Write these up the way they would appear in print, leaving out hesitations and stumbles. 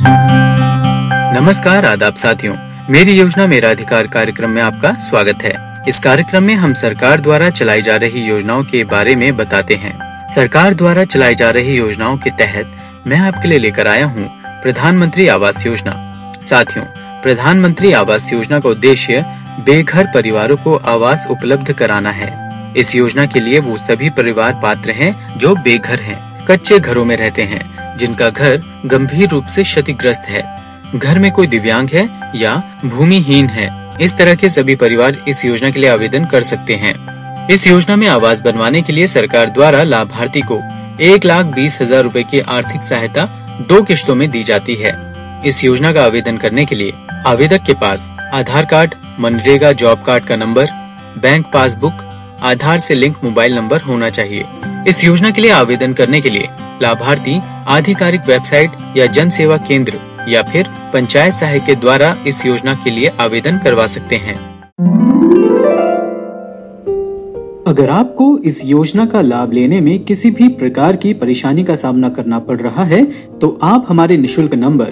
नमस्कार, आदाब साथियों। मेरी योजना मेरा अधिकार कार्यक्रम में आपका स्वागत है। इस कार्यक्रम में हम सरकार द्वारा चलाई जा रही योजनाओं के बारे में बताते हैं। सरकार द्वारा चलाई जा रही योजनाओं के तहत मैं आपके लिए लेकर आया हूँ प्रधानमंत्री आवास योजना। साथियों, प्रधानमंत्री आवास योजना का उद्देश्य बेघर परिवारों को आवास उपलब्ध कराना है। इस योजना के लिए वो सभी परिवार पात्र हैं जो बेघर हैं, कच्चे घरों में रहते हैं, जिनका घर गंभीर रूप से क्षतिग्रस्त है, घर में कोई दिव्यांग है या भूमिहीन है। इस तरह के सभी परिवार इस योजना के लिए आवेदन कर सकते हैं। इस योजना में आवास बनवाने के लिए सरकार द्वारा लाभार्थी को 1,20,000 रूपए की आर्थिक सहायता 2 किश्तों में दी जाती है। इस योजना का आवेदन करने के लिए आवेदक के पास आधार कार्ड, मनरेगा जॉब कार्ड का नंबर, बैंक पासबुक, आधार से लिंक मोबाइल नंबर होना चाहिए। इस योजना के लिए आवेदन करने के लिए लाभार्थी आधिकारिक वेबसाइट या जन सेवा केंद्र या फिर पंचायत सहायक के द्वारा इस योजना के लिए आवेदन करवा सकते हैं। अगर आपको इस योजना का लाभ लेने में किसी भी प्रकार की परेशानी का सामना करना पड़ रहा है तो आप हमारे निशुल्क नंबर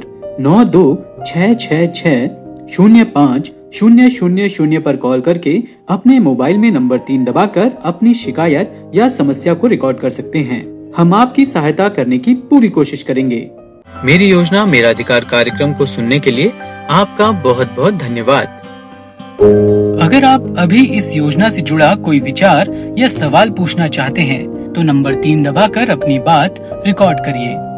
9266605000 पर कॉल करके अपने मोबाइल में नंबर 3 दबाकर अपनी शिकायत या समस्या को रिकॉर्ड कर सकते हैं। हम आपकी सहायता करने की पूरी कोशिश करेंगे। मेरी योजना मेरा अधिकार कार्यक्रम को सुनने के लिए आपका बहुत बहुत धन्यवाद। अगर आप अभी इस योजना से जुड़ा कोई विचार या सवाल पूछना चाहते हैं तो नंबर 3 दबाकर अपनी बात रिकॉर्ड करिए।